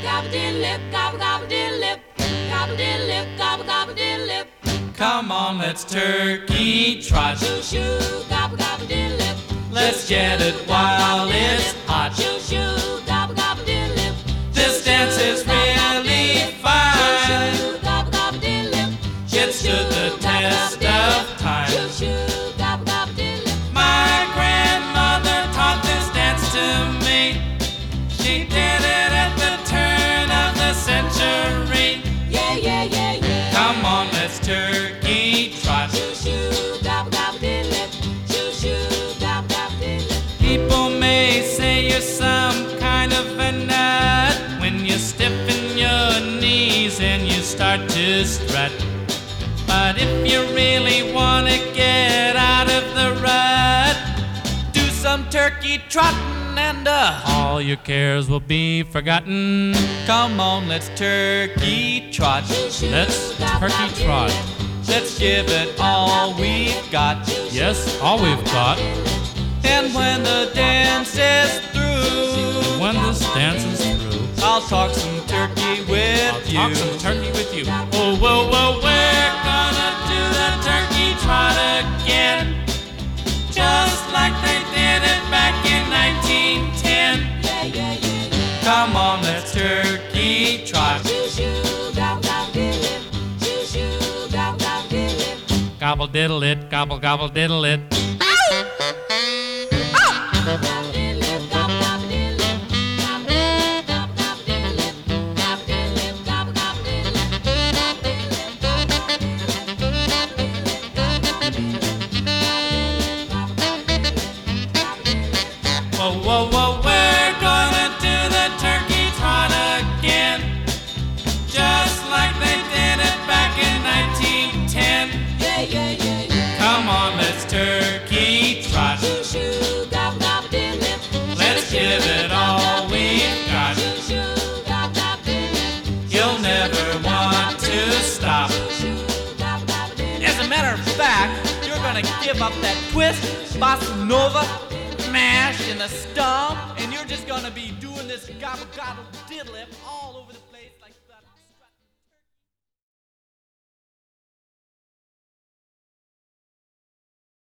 gobble diddle lip, gobble gobble diddle lip, gobble diddle lip, gobble gobble diddle lip. Come on, let's turkey trot. Shoo shoo, gobble gobble diddle lip. Let's get it while it's hot. Shoo shoo, gobble gobble diddle lip. This dance is really fine. Shoo shoo, gobble gobble diddle lip. It stood the test of time. Shoo shoo, gobble gobble diddle lip. My grandmother taught this dance to me. She did it at the turn of the century. Yeah, yeah, yeah, yeah. Come on, let's turkey trot. Shoo shoo, gobble gobble diddle lip. Shoo shoo, gobble gobble diddle lip. People may say you're some kind of a nut when you stiffen your knees and you start to strut. But if you really want to get out of the rut, do some turkey trotting and all your cares will be forgotten. Come on, let's turkey trot. Let's turkey trot. Let's give it all we've got. Yes, all we've got. And when the dance is through, When this dance is through, I'll talk some turkey with you. talk some turkey with you. Oh, whoa, whoa, we're gonna do the turkey trot again, just like they did it back in 1910. Yeah, yeah, yeah, yeah. Come on, let's turkey trot. Shoo shoo, gobble gobble diddle lip. Shoo shoo, gobble gobble diddle lip. Gobble diddle it, gobble gobble diddle it. Gobble diddle lip, gobble gobble diddle lip. Gobble diddle lip, gobble gobble diddle lip. Gobble diddle lip, gobble gobble diddle lip. Gobble diddle lip, gobble gobble diddle lip. Gobble diddle lip, gobble gobble diddle lip. Gobble diddle lip, gobble diddle lip. Whoa, whoa, whoa, we're gonna do the turkey trot again, just like they did it back in 1910. Yeah, yeah, yeah, yeah. Come on, let's turkey trot. Shoo shoo, gobble gobble diddle lip. Let's give it all we've got. Shoo shoo, gobble gobble diddle lip. You'll never want to stop. Shoo shoo, gobble gobble diddle lip. As a matter of fact, you're gonna give up that twist, bossa nova, mash, and the stomp, and you're just gonna be doing this gobble gobble diddle all over the place like